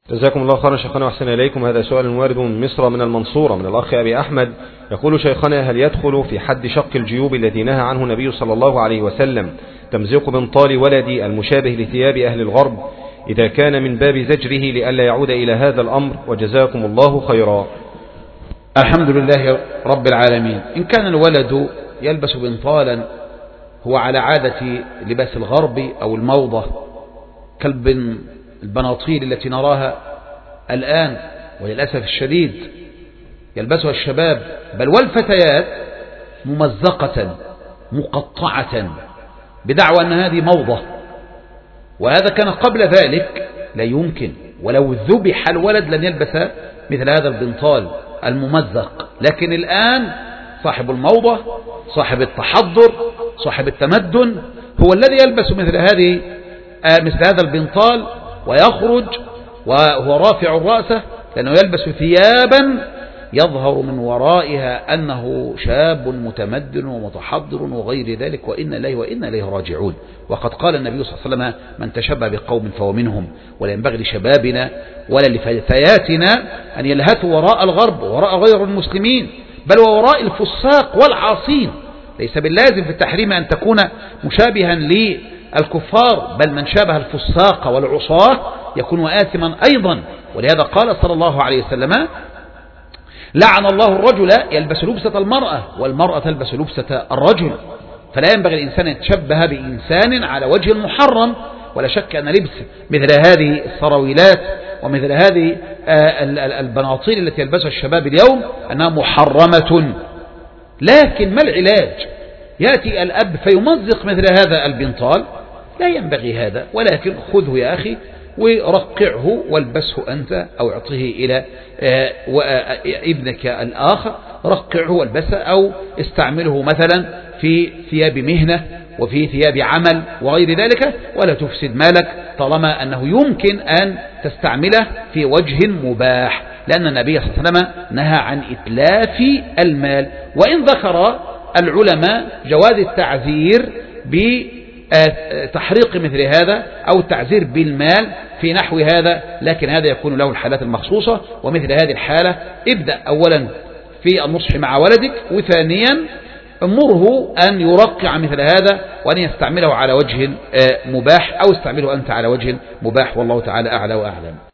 جزاكم الله خيرا شيخنا وأحسن إليكم. هذا سؤال وارد من مصر من المنصورة من الأخ أبي أحمد، يقول: شيخنا، هل يدخل في حد شق الجيوب التي نهى عنه النبي صلى الله عليه وسلم تمزيق بنطال ولدي المشابه لثياب أهل الغرب إذا كان من باب زجره لئلا يعود إلى هذا الأمر؟ وجزاكم الله خيرا. الحمد لله رب العالمين. إن كان الولد يلبس بنطالا هو على عادة لباس الغرب أو الموضة البناطيل التي نراها الآن وللأسف الشديد يلبسها الشباب بل والفتيات ممزقة مقطعة بدعوى أن هذه موضة، وهذا كان قبل ذلك لا يمكن، ولو ذبح الولد لن يلبس مثل هذا البنطال الممزق. لكن الآن صاحب الموضة، صاحب التحضر، صاحب التمدن هو الذي يلبس مثل هذا البنطال ويخرج وهو رافع رأسه، لأنه يلبس ثيابا يظهر من ورائها أنه شاب متمدن ومتحضر وغير ذلك، وإنا إليه راجعون. وقد قال النبي صلى الله عليه وسلم: من تشبه بقوم فهو منهم. ولا ينبغي لشبابنا ولا لفتياتنا أن يلهثوا وراء الغرب وراء غير المسلمين، بل ووراء الفساق والعاصين. ليس باللازم في التحريم أن تكون مشابها للكفار، بل من شابه الفساق والعصاة يكون آثما أيضا. ولهذا قال صلى الله عليه وسلم: لعن الله الرجل يلبس لبسة المرأة والمرأة تلبس لبسة الرجل. فلا ينبغي الإنسان أن يتشبه بإنسان على وجه محرم. ولا شك أن لبس مثل هذه السراويلات ومثل هذه البناطيل التي يلبسها الشباب اليوم أنها محرمة. لكن ما العلاج؟ يأتي الأب فيمزق مثل هذا البنطال؟ لا ينبغي هذا، ولكن خذه يا أخي ورقعه والبسه أنت، أو اعطيه إلى ابنك الآخر، رقعه والبسه، أو استعمله مثلا في ثياب مهنة وفي ثياب عمل وغير ذلك، ولا تفسد مالك طالما أنه يمكن أن تستعمله في وجه مباح، لأن النبي صلى الله عليه وسلم نهى عن إتلاف المال. وإن ذكر العلماء جواز التعذير بتحريق مثل هذا أو التعذير بالمال في نحو هذا، لكن هذا يكون له الحالات المخصوصة. ومثل هذه الحالة ابدأ أولا في النصح مع ولدك، وثانيا امره أن يرقع مثل هذا وأن يستعمله على وجه مباح، أو استعمله أنت على وجه مباح، والله تعالى أعلى وأعلم.